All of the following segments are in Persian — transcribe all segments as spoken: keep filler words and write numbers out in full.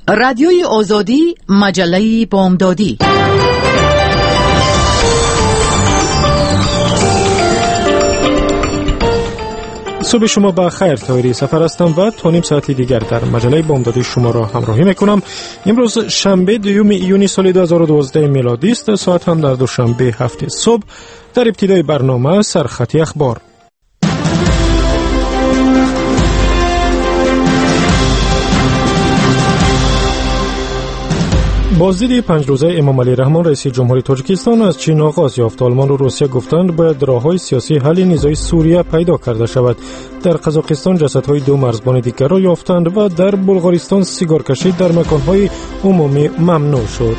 رادیوی آزادی، مجله بامدادی. صبح شما با خیر. تایری سفر هستم و تا نیم ساعتی دیگر در مجله بامدادی شما را همراهی میکنم. امروز شنبه دوم ایونی سال دو هزار و دوازده میلادی است. ساعت هم در دوشنبه هفت صبح. در ابتدای برنامه سرخطی اخبار. بازدید پنج روزه امام علی رحمان رئیس جمهوری تاجیکستان از چین آغاز یافت. آلمان و روسیه گفتند باید راههای سیاسی حل نزاع سوریه پیدا کرده شود. در قزاقستان جسدهای دو مرزبان دیگر را یافتند و در بلغارستان سیگار کشی در مکانهای عمومی ممنوع شد.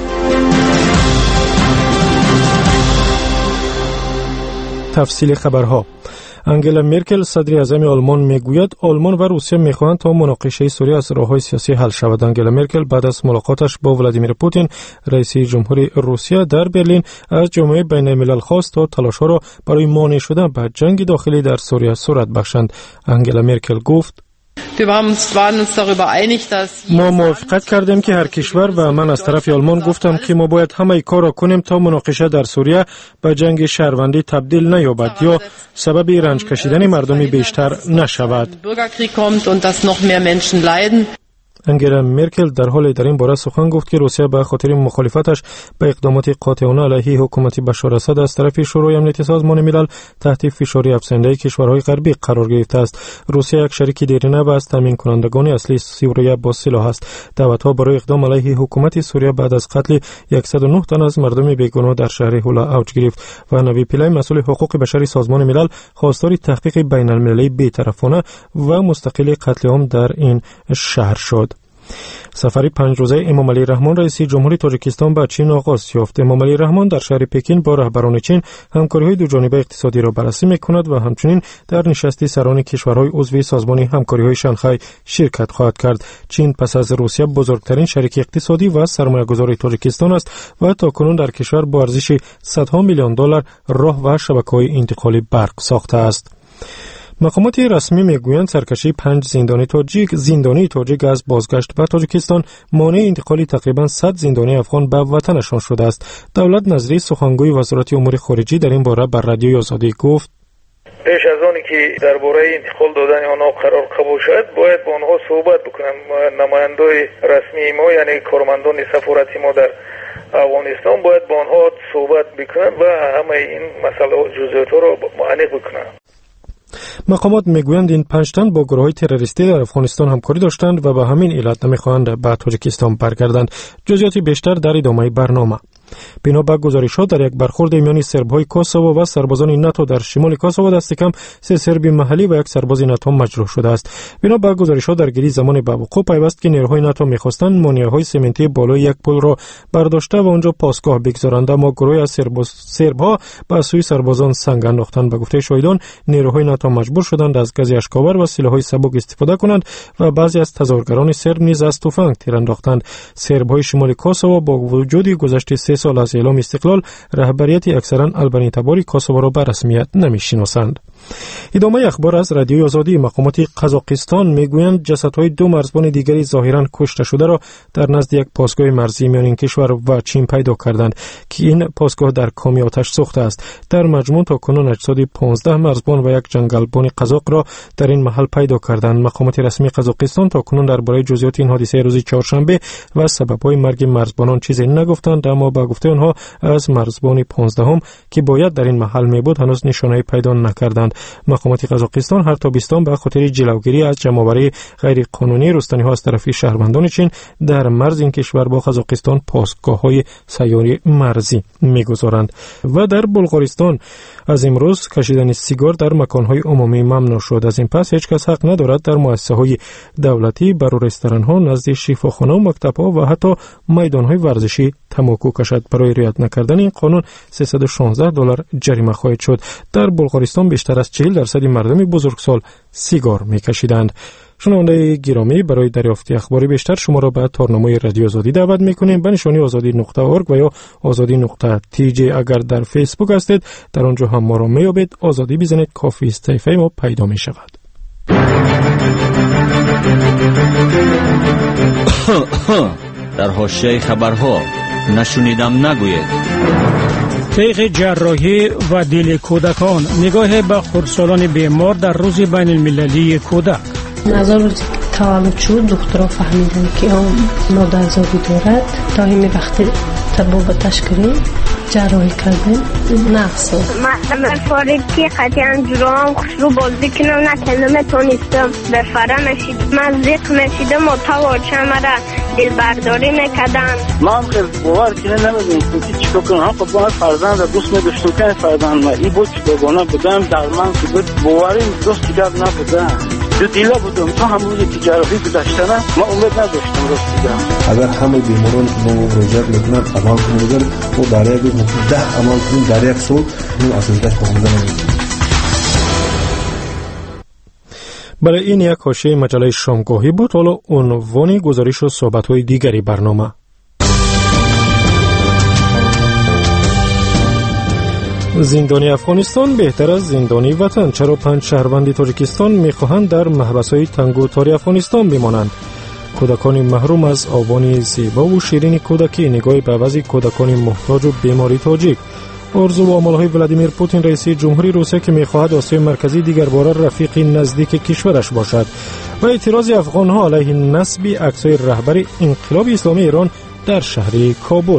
تفصیل خبرها. انگلا مرکل صدر اعظم آلمان میگوید آلمان و روسیه میخواهند تا مناقشه سوریه از راههای سیاسی حل شود. انگلا مرکل بعد از ملاقاتش با ولادیمیر پوتین رئیس جمهوری روسیه در برلین از جامعه بین الملل خواست تا تلاش‌ها را برای مانع شدن به جنگ داخلی در سوریه صورت بخشند. انگلا مرکل گفت ما موافقت کردیم که هر کشور و من از طرف آلمان گفتم که ما باید همه کار را کنیم تا مناقشه در سوریه به جنگ شهروندی تبدیل نیابد یا سبب رنج کشیدن مردمی بیشتر نشود. انگلا مرکل در حال در این باره سخن گفت که روسیه به خاطر مخالفتش به اقدامات قاطعانه علیه حکومت بشار اسد از طرف شورای امنیت سازمان ملل تحت فشاری افزاینده کشورهای غربی قرار گرفته است. روسیه یک شریک دیرینه و از تامین کنندگان اصلی سوریه با سلاح است. دعوت‌ها برای اقدام علیه حکومت سوریه بعد از قتل صد و نه تن از مردم بیگناه در شهر هولا اوج گرفت و نوی پیلای مسئول حقوق بشری سازمان ملل خواستار تحقیق بین‌المللی بی‌طرفانه و مستقل قتل عام در این شهر شد. سفر پنج روزه امام علی رحمان رئیس جمهوری تاجیکستان به چین آغاز یافت. امام علی رحمان در شهر پکین با رهبران چین همکاری‌های دوجانبه اقتصادی را بررسی می‌کند و همچنین در نشست سران کشورهای عضو سازمان همکاری‌های شانگهای شرکت خواهد کرد. چین پس از روسیه بزرگترین شریک اقتصادی و سرمایه‌گذار تاجیکستان است و تاکنون در کشور با ارزش صدها میلیون دلار راه و شبکه‌های انتقال برق ساخته است. مقامات رسمی میگویند سرکشی پنج زندانی تاجیک زندانی تاجیک از بازگشت به تاجیکستان مانع انتقال تقریباً صد زندانی افغان به وطنشان شده است. دولت نظری سخنگوی وزارت امور خارجه در این باره بر رادیوی آزادی گفت پیش از آنی که درباره انتقال دادن آنها قرار قبول شد باید با آنها صحبت بکنم. نمایندگان رسمی ما یعنی کارمندان سفارتی ما در افغانستان باید با آنها صحبت بکنن و همه این مسائل جزئیات را معلق بکنن. مقامات میگویند این پنج تن با گروه‌های تروریستی در افغانستان همکاری داشتند و به همین علت نمیخواهند به تاجیکستان برگردند. جزئیات بیشتر در ادامه برنامه. بنا به گزارش‌ها در یک برخورد میان سرب‌های کوسوو و سربازان ناتو در شمال کوسوو دست کم سه سرب محلی و یک سرباز ناتو مجروح شده است. بنا به گزارش‌ها درگیری زمان به وقوع پیوست که نیروهای ناتو می‌خواستند مانع‌های سمنتی بالای یک پل را برداشته و آنجا پاسگاه بگذارند، اما گروهی از سرباز سرب‌ها به سوی سربازان سنگ انداختند. به گفته شاهدان نیروهای ناتو مجبور شدند از گاز اشک‌آور و سلاح‌های سبک استفاده کنند و بعضی از تظاهرگران سرب نیز از تفنگ تیر انداختند. سرب‌های شمال کوسوو با وجود گذشت سه سال از اعلام استقلال رهبریت اکثرا البانی تباری کوسوو را به رسمیت نمی‌شناسند. ادامه اخبار از رادیوی آزادی. مقامات قزاقستان میگویند جسدهای دو مرزبان دیگری ظاهرا کشته شده را در نزد یک پاسگاه مرزی میان این کشور و چین پیدا کردند که این پاسگاه در کامی آتش سوخته است. در مجموع تا کنون اجساد پانزده مرزبان و یک جنگلبان قزاق را در این محل پیدا کردند. مقامات رسمی قزاقستان تا کنون درباره جزئیات این حادثه روز چهارشنبه و سبب‌های مرگ مرزبانان چیزی نگفتند، اما با گفته آنها از مرزبان پانزدهم که باید در این محل میبود هنوز نشانه‌ای پیدا نکردند. مقامات قزاقستان هر تابستان به خاطر جلوگیری از جمع‌آوری غیر قانونی رستنی‌ها از طرف شهروندان چین در مرز این کشور با قزاقستان پاسگاه‌های سیاری مرزی می‌گذارند. و در بلغارستان از امروز کشیدن سیگار در مکان‌های عمومی ممنوع شد. از این پس هیچ کس حق ندارد در مؤسسه‌های دولتی، بر رستوران‌ها، نزد شفاخانه و مکتب‌ها و حتی میدان‌های ورزشی تماکو کشد. برای رعایت نکردن این قانون سیصد و شانزده دلار جریمه خواهد شد. در بلغارستان بیشتر از چهل درصد مردم بزرگسال سیگار می‌کشیدند. شنونده گرامی، برای دریافت اخباری بیشتر شما را به تارنمای رادیو آزادی دعوت می‌کنیم. به نشانی آزادی نقطه اورگ و یا آزادی نقطه تی جی. اگر در فیسبوک هستید در آنجا هم ما را می‌یابید. آزادی بزنید کافی است، صفحه ما پیدا می‌شود. در حاشیه خبرها نشنیدم نگوید. تیغ جراحی و دل کودکان، نگاه به خردسالان بیمار در روز بین المللی کودک. نظر روزی تولد شد دکترها فهمیدن که آن مادرزادی دارد. تا همین وقتی تبابتش کردیم جراحی کردیم نقص من فاریدی خطی انجرام خوشرو بازی کنم نکنم تونستم بفره نشید من زیق نشیدم و تا واچه مرا دل برداری نکدن. من خیلی باور کنه نمیدونستم که چیکار کنم. هم خب باید فرزند را دوست نداشتم که فرزند ما ای بود که بگونه بودم در من که بود باوریم دوست دیگر نبودم. دو دیله بودم تا همون یک جراحی گذاشتن ما امید نداشتم راست دیدم. اگر همه بیماران که ما مراجعه میکنن عمل کنیم اگر ما در یک روز ممکن ده عمل کنیم در یک سال این اصلیتش فهمیده نمیشه. برای این یک حاشیه مجله شامگاهی بود. حالا عنوان گزارش و صحبت‌های دیگری برنامه. زندانی افغانستان بهتر از زندانی وطن. چرا پنج شهروند تاجیکستان میخواهند در محبس‌های تنگ و تار افغانستان بمانند؟ کودکان محروم از آوان زیبا و شیرین کودکی، نگاه به وضع کودکان محتاج و بیماری تاجیک. آرزو و آمال‌های ولادیمیر پوتین رئیس جمهوری روسیه که می‌خواهد آسیای مرکزی دیگر باره رفیق نزدیک کشورش باشد و اعتراض افغان‌ها علیه نصب عکس‌های رهبر انقلاب اسلامی ایران در شهر کابل.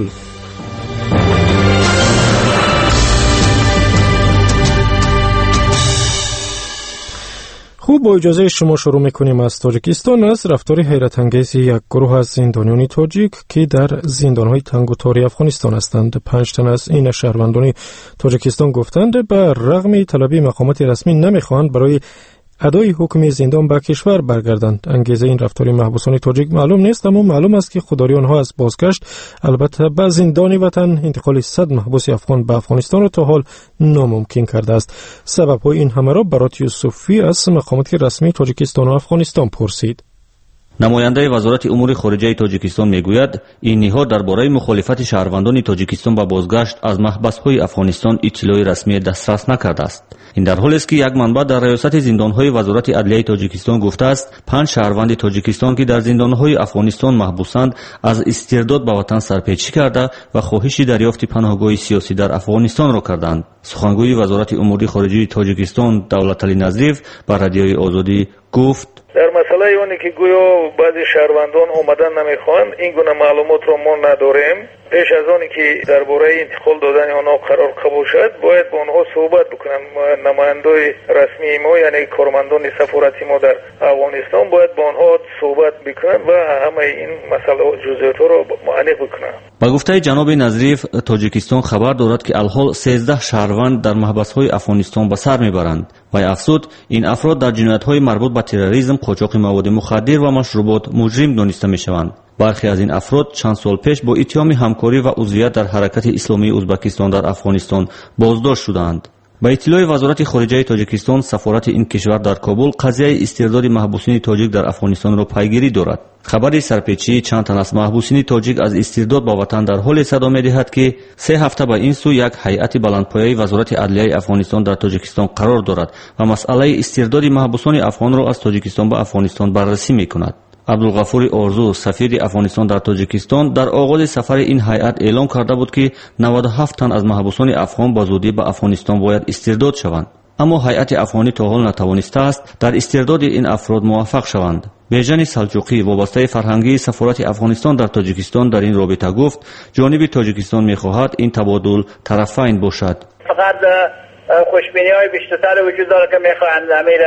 خوب، با اجازه شما شروع میکنیم از تاجیکستان. از رفتار حیرت انگیز یک گروه از زندانیان تاجیک که در زندانهای تنگ و تار افغانستان هستند. پنج تن از این شهروندان تاجیکستان گفتند به رغم طلبی مقامات رسمی نمیخواهند برای ادای حکم زندان به کشور برگردند. انگیزه این رفتار محبوسان تاجیک معلوم نیست، اما معلوم است که خودداری آنها از بازگشت البته به زندان وطن انتقال صد محبوس افغان به افغانستان را تا حال ناممکن کرده است. سبب‌های این همه را برات یوسفی از مقامات رسمی تاجیکستان و افغانستان پرسید. نماینده وزارت امور خارجه تاجیکستان میگوید این نهاد درباره مخالفت شهروندان تاجیکستان به بازگشت از محبس‌های افغانستان اطلاع رسمی دسترس نکرده است. این در حالی است که یک منبع در ریاست زندان‌های وزارت عدلیه تاجیکستان گفته است پنج شهروند تاجیکستان که در زندان‌های افغانستان محبوسند از استرداد به وطن سرپیچی کرده و خواهش دریافت پناهگاه سیاسی در افغانستان را کردند. سخنگوی وزارت امور خارجه تاجیکستان دولتعلی نظریف بر رادیوی آزادی گفت در مسئله اونی که گویا بعضی شهروندان اومدن نمیخوان این گونه معلومات رو ما نداریم. پیش از آنی که درباره انتقال دادن آنها قرار قبول شد باید با آنها صحبت بکنن. نمایندای رسمی ما یعنی کارمندان سفارتی ما در افغانستان باید با آنها صحبت بکنن و همه این مسئله جزئیات رو معلق بکنن. با گفته جناب نظریف تاجیکستان خبر دارد که الحال سیزده شهروند در محبس‌های افغانستان به سر میبرند و افزود این افراد در جنایت‌های مربوط به تروریسم، قاچاق مواد مخدر و مشروبات مجرم دانسته میشوند. برخی از این افراد چند سال پیش با اتهام همکاری و عضویت در حرکت اسلامی ازبکستان در افغانستان بازداشت شدند. با اطلاع وزارت خارجه تاجیکستان، سفارت این کشور در کابل قضیه استرداد محبوسین تاجیک در افغانستان را پیگیری دارد. خبر سرپیچی چند تن از محبوسین تاجیک از استرداد به وطن در حال صدا می‌دهد که سه هفته به این سو یک هیئت بلندپایه وزارت عدلیه افغانستان در تاجیکستان قرار دارد و مسئله استرداد محبوسان افغان را از تاجیکستان به افغانستان بررسی می‌کند. عبدالغفور آرزو، سفیر افغانستان در تاجیکستان، در آغاز سفر این هیئت اعلام کرده بود که نود و هفت تن از محبوسان افغان با زودی به افغانستان باید استرداد شوند. اما هیئت افغانی تا حال نتوانسته است در استرداد این افراد موفق شوند. بیژن سلجوقی، وابسته فرهنگی سفارت افغانستان در تاجیکستان، در این رابطه گفت جانب تاجیکستان می‌خواهد این تبادل طرفین باشد. فقط خوشبینی‌های بیشتر وجود دارد که می‌خواهند امیر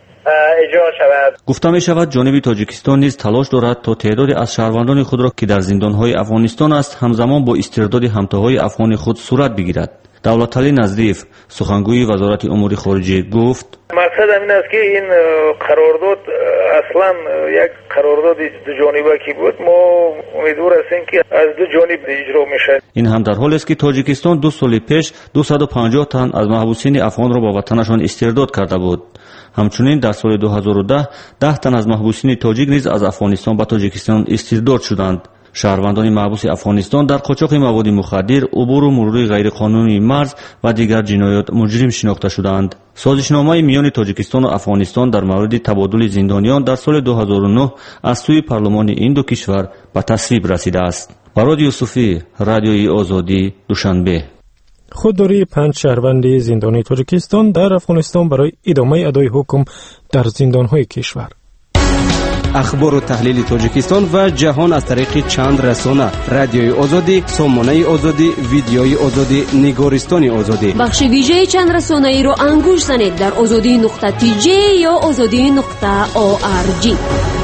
اجرا شود. گفته می شود جانب تاجیکستان نیز تلاش دارد تا تعدادی از شهروندان خود را که در زندان‌های افغانستان است همزمان با استرداد همتاهای افغان خود صورت بگیرد. دولتعلی نظریف، سخنگوی وزارت امور خارجه گفت مقصد این است که این قرارداد اصلا یک قرارداد دو جانبه بود. ما امیدوار هستیم که از دو جانب اجرا میشه. این هم در حالی است که تاجیکستان دو سال پیش دویست و پنجاه تن از محبوسین افغان را به وطنشان استرداد کرده بود. همچنین در سال دو هزار و ده ده تن از محبوسین تاجیک نیز از افغانستان به تاجیکستان استرداد شدند. шаҳрвандони маҳбуси афғонистон дар қочоқи маводи мухаддир, убуру мурури ғайриқонунии марз ва дигар ҷиноят муҷрим шинохта шудаанд. созишномаи миёни тоҷикистону афғонистон дар мавриди табодули зиндониён дар соли дуҳазору нӯҳ аз сӯи парлумони ин ду кишвар ба тасвиб расидааст. бароди юсуфӣ, радиои озодӣ, душанбе. خودداری پنج شهروند زندانی تاجیکستان در افغانستان برای ادامه ادای حکم در زندان‌های کشور. اخبار و تحلیل تاجیکستان و جهان از طریق چند رسانه: رادیوی آزادی، سامانه آزادی، ویدیوی آزادی، نگارستان آزادی. بخش ویژه چند رسانه‌ای رو انگوش زنید در آزادی نقطه تی جی یا آزادی نقطه او آر جی.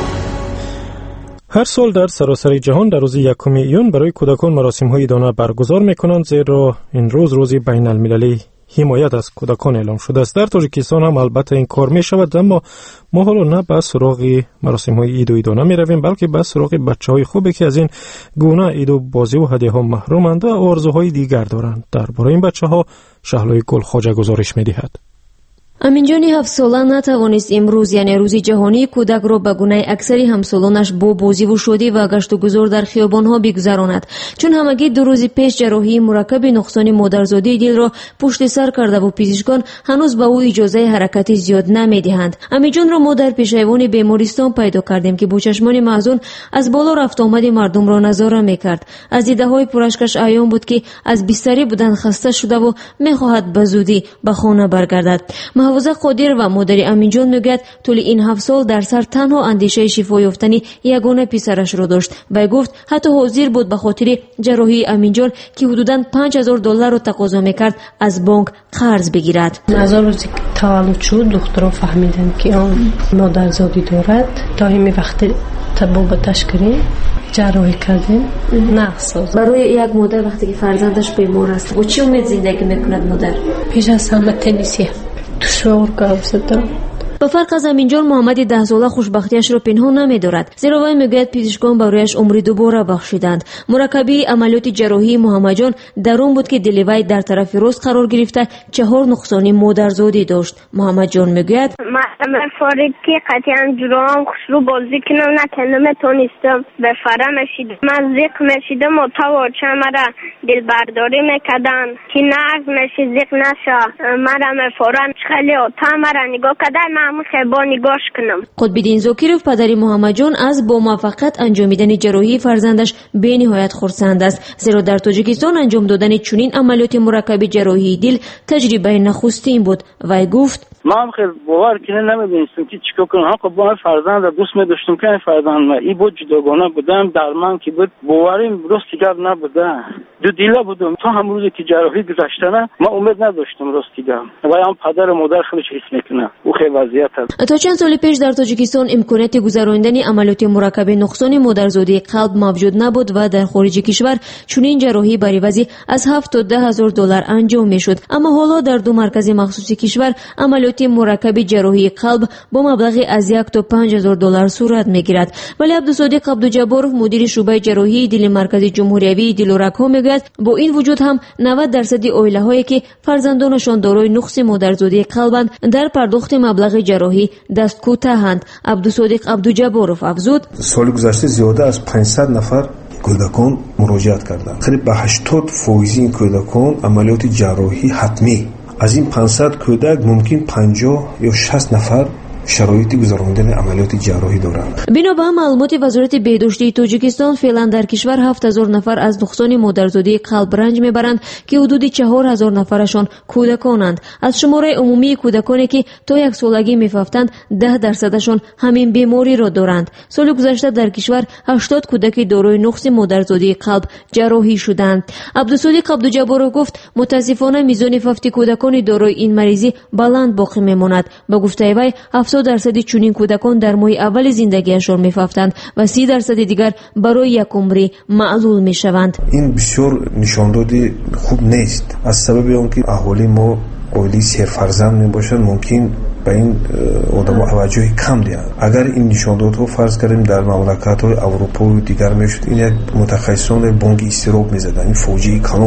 هر سال در سراسر جهان در روز یکم ایون برای کودکان مراسم‌های عیدانه برگزار می‌کنند، زیرا این روز روز بین المللی حمایت از کودکان اعلام شده است. در تاجیکستان هم البته این کار می‌شود، اما ما حالا نه به سراغ مراسم‌های عید و عیدانه می‌رویم، بلکه به سراغ بچه‌های خوبی که از این گونه عید و بازی و هدیه‌ها محرومند و آرزوهای دیگر دارند. درباره این بچه‌ها شهلای گلخواجه گزارش می‌دهد. аминҷони ҳафт сола натавонист имрӯз, яъне рӯзи ҷаҳонии кӯдакро ба гунаи аксари ҳамсолонаш бо бозиву шодӣ ва гаштугузор дар хиёбонҳо бигузаронад, чун ҳамагӣ ду рӯзи пеш ҷарроҳии мураккаби нуқсони модарзодии дилро пушти сар кардаву пизишкон ҳанӯз ба ӯ иҷозаи ҳаракати зиёд намедиҳанд. аминҷонро мо дар пешайвони бемористон пайдо кардем, ки бо чашмони маъзун аз боло рафтуомади мардумро назора мекард. аз дидаҳои пурашкаш аён буд, ки аз бистарӣ будан хаста шудаву мехоҳад ба зудӣ ба хона баргардад. маҳфуза қодир ва модари аминҷон мегӯяд, тӯли ин ҳафт сол дар сар танҳо андешаи шифо ёфтани ягона писарашро дошт. вай гуфт ҳатто ҳозир буд ба хотири ҷарроҳии аминҷон, ки ҳудудан панҷ ҳазор долларро тақозо мекард, аз бонк қарз бигирад. аз рӯзи таваллуд шуд духтуро фаҳмиданд, ки он модарзодӣ дорад. то ҳими вақти табобаташ кардем, ҷарроҳӣ кардем, нақс созд. барои як модар вақте ки фарзандаш бемор аст, бо чӣ умед зиндагӣ мекунад модар? пеш аз ҳама тенниси душвор кардам. ба фарқ аз аминҷон, муҳаммади даҳсола хушбахтиашро пинҳон намедорад, зеро вай мегӯяд пизишкон барояш умри дубора бахшиданд. мураккабии амалиёти ҷарроҳии муҳаммаҷон дар он буд, ки дили вай дар тарафи рост қарор гирифта чаҳор нуқсони модарзодӣ дошт. муҳаммаҷон мегӯяд: من فارید که قطعا جرام خسرو بازی کنم نکنم تونستم بفره مشیدم من زیق مشیدم و تا واچه مرا دل برداری میکدن که نغز مشی زیق نشه مرا مفارن خیلی تا مرا نگاه کدن من همون خیبا نگاش کنم. قطب‌الدین زاکرов پدری محمدجان از با موفقیت انجامیدن جراحی فرزندش به نهایت خرسند است، زیرا در تاجیکستان انجام دادن چنین عملیات مرکب جراحی دل تجربه نخستین بود. وی گفت: من خیلی باور کنه نمیدونستم که چیکار کنم. ها خب با فرزند دوست می داشتم که فرزند ما ای بود جداگانه بودم درمان که بود باوریم راستی گپ نبوده. دو دیلا بودم تا هم روزی که جراحی گذشته نه ما امید نداشتم راستی گپ. و هم پدر و مادر خیلی حس میکنه. او خیلی وضعیت هست. تا چند سال پیش در تاجیکستان امکانات گذراندن عملیات مرکب نقصان مادرزادی قلب موجود نبود و در خارج کشور چنین جراحی بر عوضی از هفت تا ده هزار دلار انجام میشد. اما حالا در دو مرکز مخصوص کشور عملیات مرکب جراحی قلب با مبلغی از یک تا پنج هزار دلار صورت میگیرد. ولی عبدالصادق عبدوجبارov مدیر شعبه جراحی دل مرکز جمهوریوی دل و رگ‌ها میگوید با این وجود هم نود درصد عائله‌هایی که فرزندانشان دارای نقص مادرزادی قلبند در پرداخت مبلغ جراحی دست کوتاهند. عبدالصادق عبدوجبارov افزود: سال گذشته زیاده از پانصد نفر کودکان مراجعت کردند. قریب به هشتاد درصد این کودکان عملیات جراحی حتمی. از این پانصد کودک ممکن پنجاه یا شصت نفر شرایط گذراندن عملیات جراحی دارند. بنا به معلومات وزارت بهداشتی تاجیکستان فعلا در کشور هفت هزار نفر از نقصان مادرزادی قلب رنج میبرند که حدود چهار هزار نفرشان کودکانند. از شماره عمومی کودکانی که تا یک سالگی میفافتند ده درصدشان همین بیماری را دارند. سال گذشته در کشور هشتاد کودک دارای نقص مادرزادی قلب جراحی شدند. عبدالصادق عبدوجبارov گفت متاسفانه میزان فوت کودکان دارای این مریضی بلند باقی میماند. با گفته وی هفتاد درصد چنین کودکان در ماه اول زندگیشان میفافتند و سی درصد دیگر برای یک عمری معلول میشوند. این بسیار نشاندادی خوب نیست، از سبب اینکه اهالی ما اولی سرفرزند میباشند ممکن به این آدم‌ها توجه کم دهند. اگر این نشاندادها فرض کردیم در مملکت‌های اروپا و دیگر میشد، این یک متخصصان بانک استراب میزدن، این فوجی کلان بود.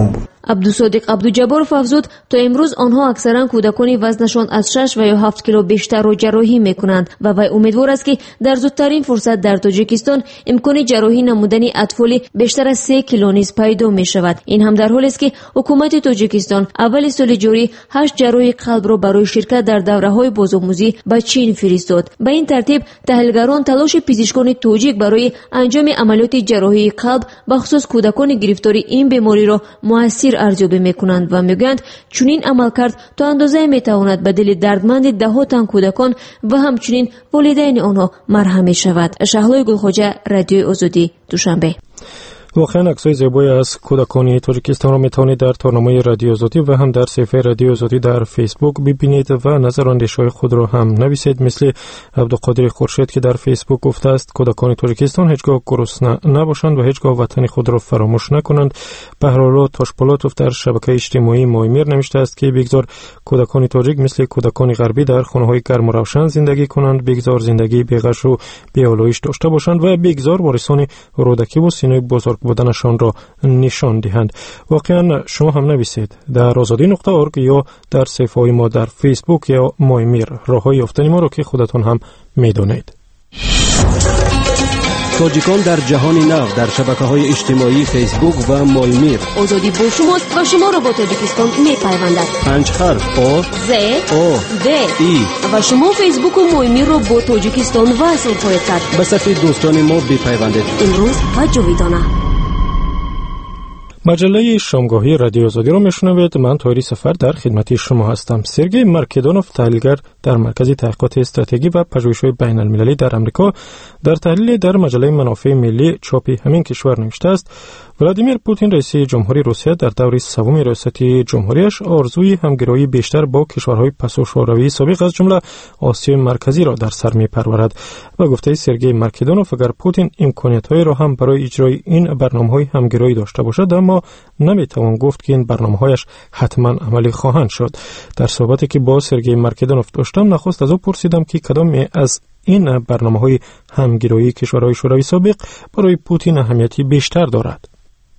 عبدالصادق عبدالجبارов افزود تا امروز آنها اکثرا کودکان وزنشان از شش و یا هفت کیلو بیشتر را جراحی میکنند و وی امیدوار است که در زودترین فرصت در تاجیکستان امکان جراحی نمودن اطفال بیشتر از سه کیلو نیز پیدا می شود. این هم در حالی است که حکومت تاجیکستان اول سال جاری هشت جراح قلب را برای شرکت در دوره‌های بازآموزی به چین فرستاد. به این ترتیب تحلیلگران تلاش پزشکان تاجیک برای انجام عملیات جراحی قلب بخصوص کودکان گرفتار این بیماری را موثر ارزیابی میکنند و میگویند چنین عملکرد تا اندازه میتواند به دل دردمند دهها تن کودکان و همچنین والدین آنها مرهم شود. شهلای گلخوجه، رادیوی آزادی، دوشنبه. واقعا عکسای زیبایی از کودکان تاجیکستان را میتوانید در تارنامه رادیو آزادی و هم در صفحه رادیو آزادی در فیسبوک ببینید و نظر و اندیشه‌های خود را هم نویسید. مثل عبدالقادر خورشید که در فیسبوک گفته است کودکان تاجیکستان هیچگاه گرسنه نباشند و هیچگاه وطن خود را فراموش نکنند. بهرالله تاشپولاتوف در شبکه اجتماعی مایمیر نوشته است که بگذار کودکان تاجیک مثل کودکان غربی در خانه‌های گرم و روشن زندگی کنند، بگذار زندگی بی‌غش و بی‌آلایش داشته باشند و بگذار وارثان رودکی و سینه بزرگ بودنشان را نشان دهند. واقعا شما هم نویسید در آزادی نقطه اورگ یا در صفحه های ما در فیسبوک یا مایمیر راههای یافتن ما را که خودتان هم میدونید. تاجیکان در جهان نو در شبکه‌های اجتماعی فیسبوک و مایمیر. آزادی با شماست و شما را با تاجیکستان می‌پیوندد. پنج حرف آ ز او د ای و شما فیسبوک و مایمیر را با تاجیکستان وصل خواهید کرد. به صفحه دوستان ما بپیوندید. امروز و جاویدانه. مجله شامگاهی رادیو آزادی را میشنوید. من طاهری سفر در خدمت شما هستم. سرگئی مارکدونوف تحلیلگر در مرکز تحقیقات استراتژی و پژوهش‌های بین‌المللی در آمریکا در تحلیل در مجله منافع ملی چاپی همین کشور نوشته است ولادیمیر پوتین رئیس جمهوری روسیه در دوره سوم ریاست جمهوریش آرزوی همگرایی بیشتر با کشورهای پساشوروی سابق از جمله آسیای مرکزی را در سر می‌پرورد و گفته سرگئی مارکدونوف اگر پوتین امکانات‌هایی را هم برای اجرای این برنامه‌های همگرایی داشته باشد اما نمی‌توان گفت که این برنامه‌هایش حتما عملی خواهند شد. در صحبتی که با سرگئی مارکدونوف داشتم نخست از او پرسیدم که کدام از این برنامه‌های همگرایی کشورهای شوروی سابق برای پوتین اهمیتی بیشتر دارد.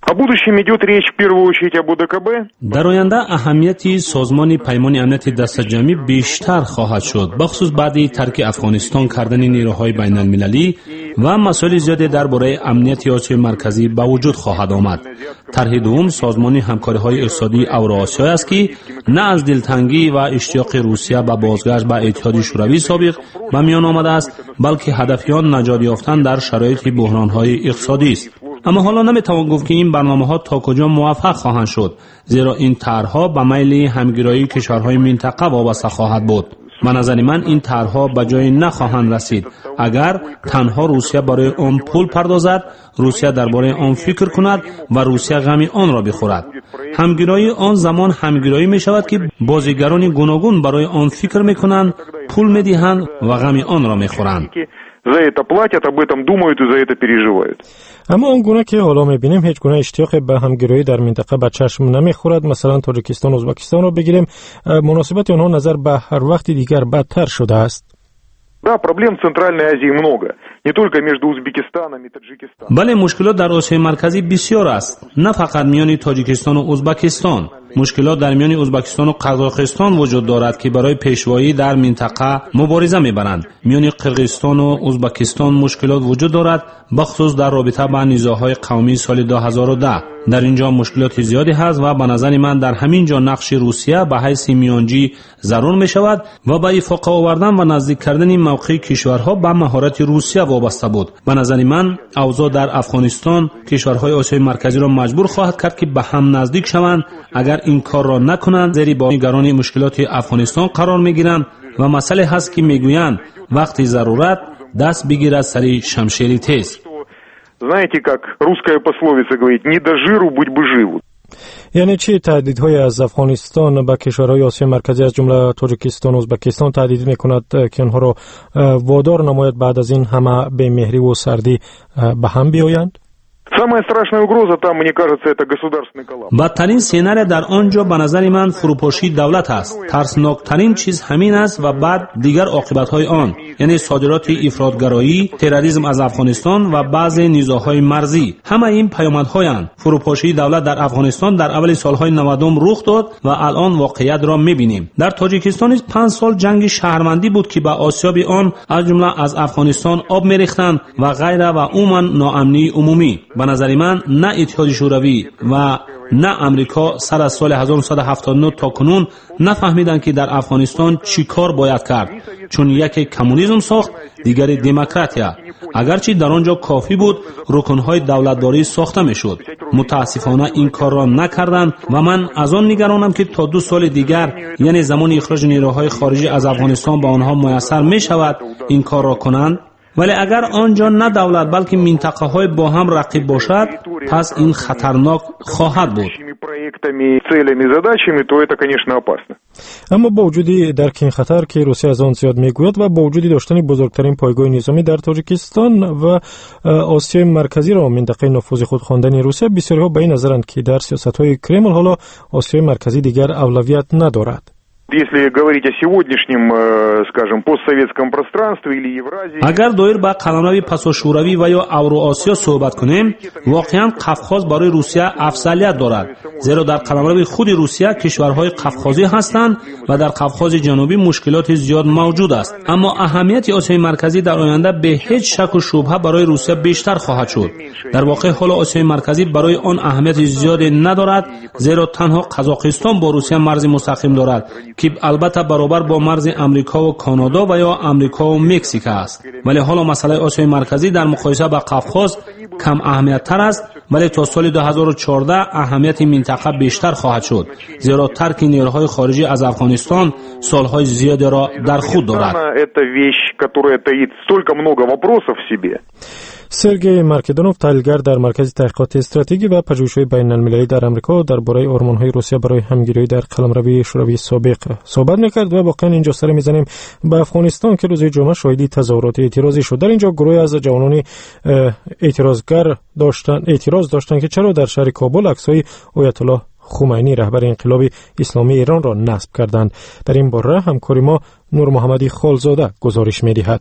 در آینده اهمیتی سازمان پیمان امنیت دست جمعی بیشتر خواهد شد، بخصوص بعد ترک افغانستان کردن نیروهای بین المللی و مسائل زیادی درباره امنیت آسیای مرکزی به وجود خواهد آمد. طرح دوم سازمان همکاری های اقتصادی اوراسیایی است که نه از دلتنگی و اشتیاق روسیه به بازگشت به اتحاد شوروی سابق به میان آمده است، بلکه هدف آن نجات یافتن در شرایط بحران های اقتصادی است. اما حالا نمیتوان گفت که این برنامه‌ها تا کجا موفق خواهند شد، زیرا این طرح‌ها به میل همگرایی کشورهای منطقه وابسته خواهد بود. به نظر من این طرح‌ها به جای نخواهند رسید اگر تنها روسیه برای آن پول پردازد، روسیه درباره آن فکر کند و روسیه غم آن را بخورد. همگرایی آن زمان همگرایی می شود که بازیگران گوناگون برای آن فکر میکنند، پول میدهند و غم آن را میخورند. За это платят, об этом думают и за это переживают. اما آنگونه که حالا می‌بینیم هیچ گونه اشتیاق به همگرایی در منطقه به چشم نمی‌خورد. مثلا تاجیکستان و ازبکستان را بگیریم، مناسبت آنها نظر به هر وقت دیگر بدتر شده است. Да, проблем в Центральной Азии много. Не только между Узбекистаном и Таджикистаном. بله، مشکلات در آسیای مرکزی بسیار است، نه فقط میان تاجیکستان و ازبکستان. مشکلات در میان ازبکستان و قزاقستان وجود دارد که برای پیشوایی در منطقه مبارزه میبرند. میان قرقیزستان و ازبکستان مشکلات وجود دارد، بخصوص در رابطه با نزاع‌های قومی سال دو هزار و ده. در اینجا مشکلات زیادی هست و به نظر من در همین جا نقش روسیه به حیث میانجی ضرور می شود و به افاق آوردن و نزدیک کردن موقع کشورها به مهارت روسیه وابسته بود. به نظر من اوضاع در افغانستان کشورهای آسیای مرکزی را مجبور خواهد کرد که به هم نزدیک شوند. اگر این کار را نکنند زیر بار نگران مشکلات افغانستان قرار می گیرند و مسئله هست که میگویند وقتی ضرورت دست بگیرد سری شمشیر تیز. Знаете, как русская пословица говорит, не до жиру, будь бы живу. یعنی چی تهدیدهای از افغانستان به کشورهای آسیای مرکزی از جمله تاجیکستان و ازبکستان تهدید میکند که آنها را وادار نماید بعد از این همه بی مهری و سردی به هم بیایند؟ Самая страшная угроза там, мне кажется, это государственный коллапс. بدترین سیناری در آنجا به نظر من فروپاشی دولت است. ترسناکترین چیز همین است و بعد دیگر عاقبت‌های آن، یعنی صادرات افراطگرایی، تروریسم از افغانستان و بعضی نزاع‌های مرزی. همه این پیامدهایند. فروپاشی دولت در افغانستان در اول سالهای نود رخ داد و الان واقعیت را می‌بینیم. در تاجیکستان نیز پنج سال جنگ شهروندی بود که به آسیاب آن از جمله از افغانستان آب می‌ریختند و غیره و عموما ناامنی عمومی. به نظر من نه اتحاد شوروی و نه امریکا سر از سال هزار و نهصد و هفتاد و نه تا کنون نفهمیدند که در افغانستان چی کار باید کرد، چون یکی کمونیسم ساخت، دیگری دموکراتیا. اگرچه در آنجا کافی بود رکنهای دولتداری ساخته میشد. متاسفانه این کار را نکردند و من از آن نگرانم که تا دو سال دیگر، یعنی زمان اخراج نیروهای خارجی از افغانستان، به آنها میسر می شود این کار را کنند. ولی اگر آنجا نه دولت بلکه منطقه های با هم رقیب باشد، پس این خطرناک خواهد بود. اما با وجود درک این خطر که روسیه از آن زیاد میگوید و با وجود داشتن بزرگترین پایگاه نظامی در تاجیکستان و آسیای مرکزی را منطقه نفوذ خود خواندن روسیه، بسیاری‌ها به این نظرند که در سیاست‌های کرمل حالا آسیای مرکزی دیگر اولویت ندارد. Если говорить о сегодняшнем, скажем, постсоветском пространстве или Евразии. اگر دویر با قلمرو پساشوروی و یا اوراسیا صحبت کنیم، واقعا قفقاز برای روسیه افضلیت دارد، زیرا در قلمرو خود روسیه کشورهای قفقازی هستند و در قفقاز جنوبی مشکلات زیاد موجود است. اما اهمیت آسیای مرکزی در آینده به هیچ شک و شبهه برای روسیه بیشتر خواهد شد. در واقع حالا آسیای مرکزی برای آن اهمیت زیادی ندارد، زیرا تنها قزاقستان با روسیه مرز مستقیم دارد که البته برابر با مرز امریکا و کانادا و یا امریکا و مکزیک است. ولی حالا مسئله آسیای مرکزی در مقایسه با قفقاز کم اهمیت تر است، ولی تا سال دو هزار و چهارده اهمیت منطقه بیشتر خواهد شد، زیرا ترک نیروهای خارجی از افغانستان سالهای زیادی را در خود دارد. سرگئی مارکدانوف، تحلیلگر در مرکز تحقیقات استراتژی و پژوهش‌های بین‌المللی در آمریکا، درباره آرمان‌های روسیه برای همگیری در قلمرو شوروی سابق صحبت می‌کرد و واقعا اینجا سر می‌زنیم به افغانستان که روز جمعه شاهد تظاهرات اعتراضی شد. در اینجا گروهی از جوانان اعتراضگر داشتن اعتراض داشتند که چرا در شهر کابل عکس‌های آیت الله خمینی رهبر انقلاب اسلامی ایران را نصب کردند. در این باره همکار ما نور محمدی خالزاده گزارش می‌دهد.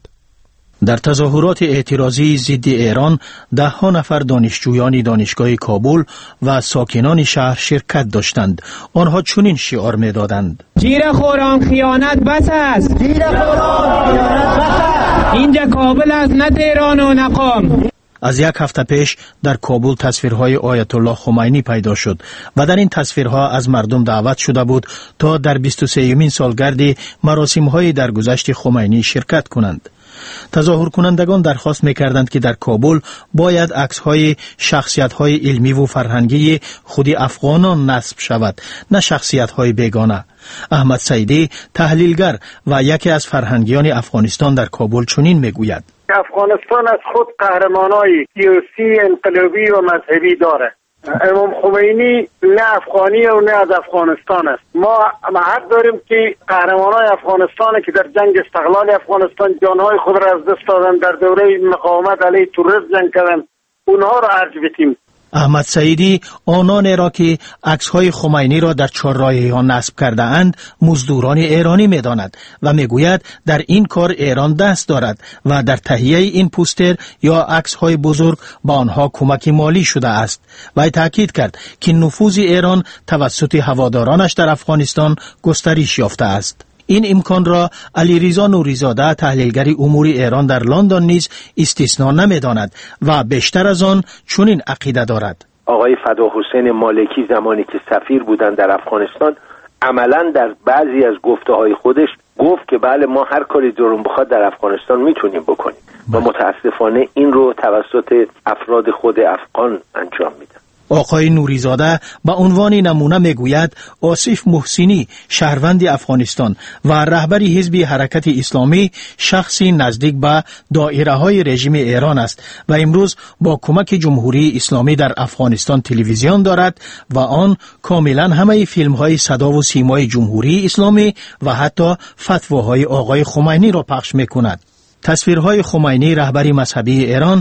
در تظاهرات اعتراضی ضد ایران ده ها نفر دانشجویان دانشگاه کابل و ساکنان شهر شرکت داشتند. آنها چنین شعار می‌دادند: جیره خوران خیانت بس است، جیره خوران خیانت بس است، اینجا کابل است نه تهران و نه قم. از یک هفته پیش در کابل تصویرهای آیت الله خمینی پیدا شد و در این تصویرها از مردم دعوت شده بود تا در بیست و سومین سالگرد مراسم‌های درگذشت خمینی شرکت کنند. تظاهر کنندگان درخواست می‌کردند که در کابل باید عکس‌های شخصیت‌های علمی و فرهنگی خود افغانان نصب شود، نه شخصیت‌های بیگانه. احمد سعیدی، تحلیلگر و یکی از فرهنگیان افغانستان در کابل چنین می‌گوید: افغانستان از خود قهرمانای سیاسی، انقلابی و مذهبی داره. امام خمینی نه افغانی و نه از افغانستان است. ما حق داریم که قهرمانای افغانستان که در جنگ استقلال افغانستان جانهای خود را از دست دادن، در دوره مقاومت علیه تروریسم جنگ کردن، اونها را ارج بدیم. احمد سعیدی آنان را که عکس‌های خمینی را در چهارراهی‌ها نصب کرده اند مزدوران ایرانی می‌داند و می‌گوید در این کار ایران دست دارد و در تهیه این پوستر یا عکس‌های بزرگ با آنها کمک مالی شده است. و تاکید کرد که نفوذ ایران توسط هوادارانش در افغانستان گسترش یافته است. این امکان را علیرضا نوری‌زاده، تحلیلگر امور ایران در لندن نیز استثنا نمی‌داند و بیشتر از آن چنین عقیده دارد. آقای فداحسین مالکی زمانی که سفیر بودند در افغانستان، عملاً در بعضی از گفته‌های خودش گفت که بله ما هر کاری دلمون بخواد در افغانستان میتونیم بکنیم و متاسفانه این رو توسط افراد خود افغان انجام میدن. آقای نوری‌زاده به عنوان نمونه میگوید آصف محسنی، شهروند افغانستان و رهبر حزب حرکت اسلامی، شخصی نزدیک به دایره‌های رژیم ایران است و امروز با کمک جمهوری اسلامی در افغانستان تلویزیون دارد و آن کاملا همه فیلم‌های صدا و سیمای جمهوری اسلامی و حتی فتواهای آقای خمینی را پخش می‌کند. تصویرهای خمینی، رهبر مذهبی ایران،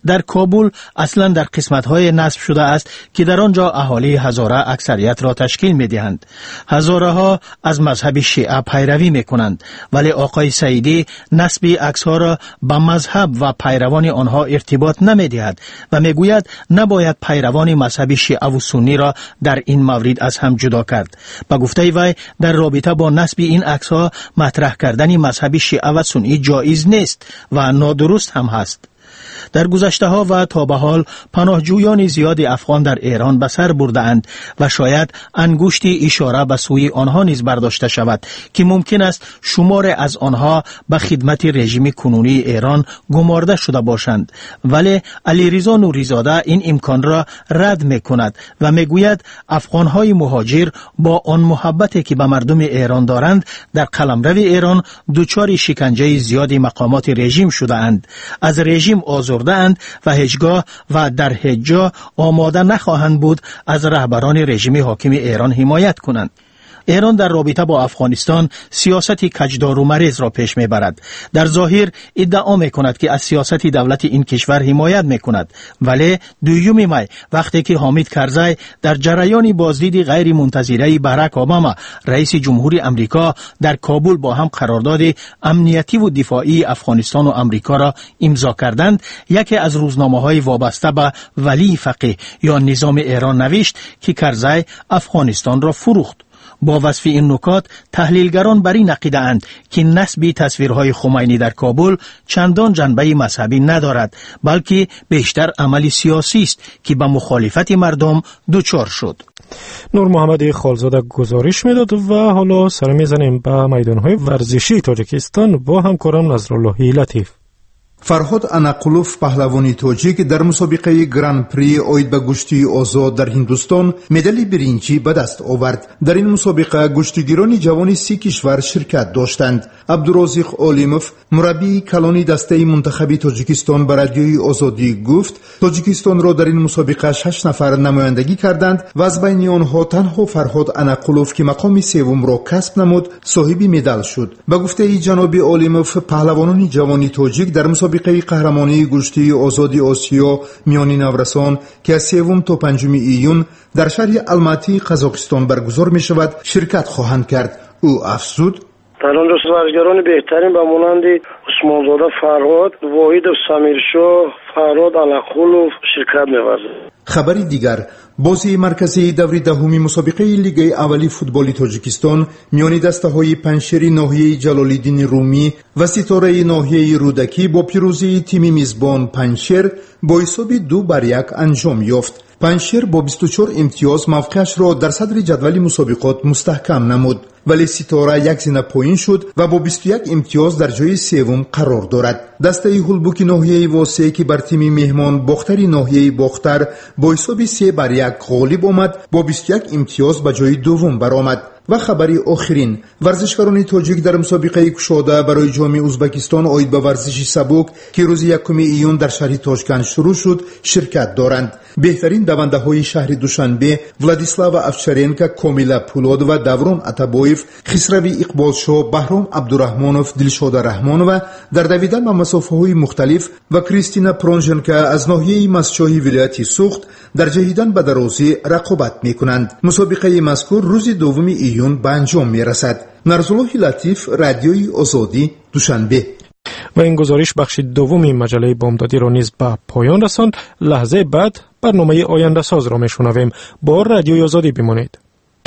در کابل اصلا در قسمت‌های نصب شده است که در آنجا اهالی هزاره اکثریت را تشکیل می‌دهند. هزاره ها از مذهب شیعه پیروی می‌کنند، ولی آقای سعیدی نسب عکس‌ها را به مذهب و پیروان آنها ارتباط نمی‌دهد و می‌گوید نباید پیروان مذهب شیعه و سنی را در این مورد از هم جدا کرد. با گفته وی در رابطه با نسب این عکس‌ها مطرح کردن مذهب شیعه و سنی جایز نیست و نادرست هم هست. در گذشته ها و تا به حال پناهجویان زیاد افغان در ایران به سر برده اند و شاید انگشتی اشاره به سوی آنها نیز برداشته شود که ممکن است شمار از آنها به خدمت رژیم کنونی ایران گمارده شده باشند، ولی علیرضا نوری‌زاده این امکان را رد می کند و می گوید افغان های مهاجر با آن محبتی که به مردم ایران دارند در قلمرو ایران دچار شکنجه زیاد مقامات رژیم شده اند، از رژیم آزرده اند و هیچگاه و در هیچ جا آماده نخواهند بود از رهبران رژیم حاکم ایران حمایت کنند. ایران در رابطه با افغانستان سیاستی کجدار و مریض را پیش میبرد. در ظاهر ادعا میکند که از سیاست دولت این کشور حمایت میکند، ولی دویوم می وقتی که حامد کرزی در جریان بازدید غیر منتظره باراک اوباما رئیس جمهوری امریکا در کابل با هم قرارداد امنیتی و دفاعی افغانستان و امریکا را امضا کردند، یکی از روزنامه‌های وابسته به ولی فقیه یا نظام ایران نوشت که کرزی افغانستان را فروخت. با وصف این نکات تحلیلگران بر این عقیده اند که نسب تصویرهای خمینی در کابل چندان جنبه مذهبی ندارد، بلکه بیشتر عمل سیاسی است که به مخالفت مردم دچار شد. نور محمد خالزاده گزارش میداد و حالا سر میزنیم به میدانهای ورزشی تاجیکستان با همکارم نظرالله لطیف. فرهاد انقلوف پهلوانی تاجیک در مسابقه گران پری اوید به گشتی آزاد در هندوستان مدال برنجی به دست آورد. در این مسابقه گشتیگیران جوان سی کشور شرکت داشتند. عبدالرازق علیموف مربی کلانی دسته منتخبی تاجیکستان به رادیوی آزادی گفت تاجیکستان را در این مسابقه شش نفر نمایندگی کردند و از بین آنها تنها فرهاد انقلوف که مقام سوم را کسب نمود صاحب مدال شد. به گفته جناب علیموف پهلوانان جوان تاجیک در مسابقه قهرمانی گشتی آزادی آسیا میان نورسان که از سوم تا پنجم ایون در شهر الماتی قزاقستان برگزار می شود شرکت خواهند کرد. او افزود تالان دوست ورزشکاران بهترین به مانند عثمانزاده فرهاد، واحد سمیرشاه، فرهاد انقلوف شرکت می‌ورزند. خبری دیگر، بازی مرکزی دور دهمی مسابقه لیگ اولی فوتبال تاجیکستان میان دسته‌های پنشر ناحیه جلال‌الدین رومی و ستاره ناحیه رودکی با پیروزی تیم میزبان پنشر با حساب دو بر یک انجام یافت. پنشر با بیست و چهار امتیاز موقعش را در صدر جدول مسابقات مستحکم نمود، ولی ستاره یک زینه پایین شد و با بیست و یک امتیاز در جای سوم قرار دارد. دسته هولبوک ناحیه واسه که بر تیم مهمان باختر ناحیه باختر با حساب سه بر یک غالب آمد، با بیست و یک امتیاز به جای دوم برآمد. و خبری آخرین، ورزشکاران تاجیک در مسابقه کشاده برای جام ازبکستان اوید به ورزش سبک که روز یکم ایون در شهر تاشکند شروع شد شرکت دارند. بهترین دونده های شهر دوشنبه ولادیسلاو افشارینکا، کامیلا پولاد و دوران عطابویف، خسروی اقبالشاه، بهرام عبدالرحمانوف، دلشاد رحمانوف در دویدن به مسافه های مختلف و کریستینا پرونژنکا از ناحیه مسچاهی ولایت سوخت در جهیدن به درازی رقابت می کنند. مسابقه مذکور روز دوم ایون به انجام می رسد. نظرالله لطیف، رادیوی آزادی، دوشنبه. و این گزارش بخش دومی مجله بامدادی را نیز به پایان رساند. لحظه بعد برنامه آینده ساز را می شنویم. با رادیوی آزادی بمانید.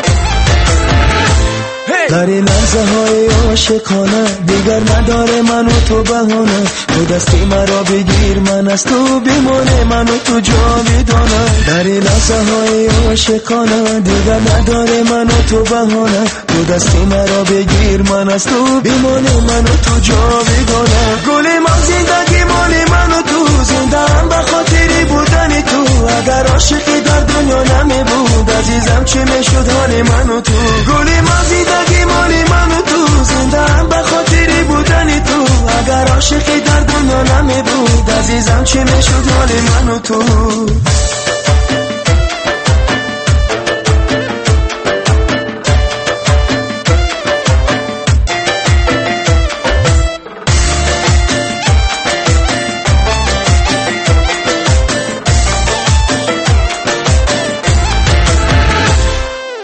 در این لحظه های عاشقانه دیگر نداره من و تو بهانه، تو دستی مرا بگیر من از تو بمانه، من و تو جاودانه. در این لحظه های عاشقانه دیگر نداره من و تو بهانه، تو دستی مرا بگیر من از تو بمانه، من و تو جاودانه. گل من زندگی مال من و تو، زنده هم به خاطری بودن تو. اگر عاشقی در دنیا نمی بود عزیزم چه میشد حال من و تو. گل من زندگی مالی من و تو، زنده هم به خاطری بودنی تو. اگر عاشقی در دنیا نمی بود عزیزم چه میشد حال من و تو.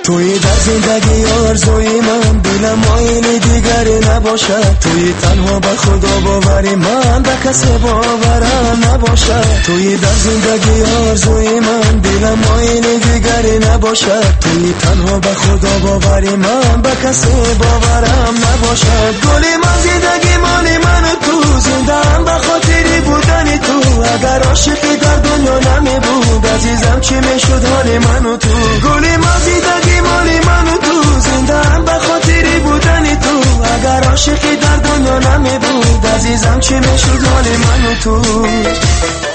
توی در زندگی آرزوی من دلم مایل دیگری نباشد توی تنها به خدا باوری من به کسی باورم نباشد توی در زندگی آرزوی من دلم مایل دیگری نباشد توی تنها به خدا باوری من به کسی باورم نباشد گلی من زندگی مالی من تو زندم به خاطری بودن تو اگر عاشقی در دنیا نمی بود عزیزم چی میشد حال من و تو گلی من زندگی مالی من و تو زندم به خاطری بودن تو اگر عاشقی در دنیا نمی بود عزیزم چی میشد حال من و تو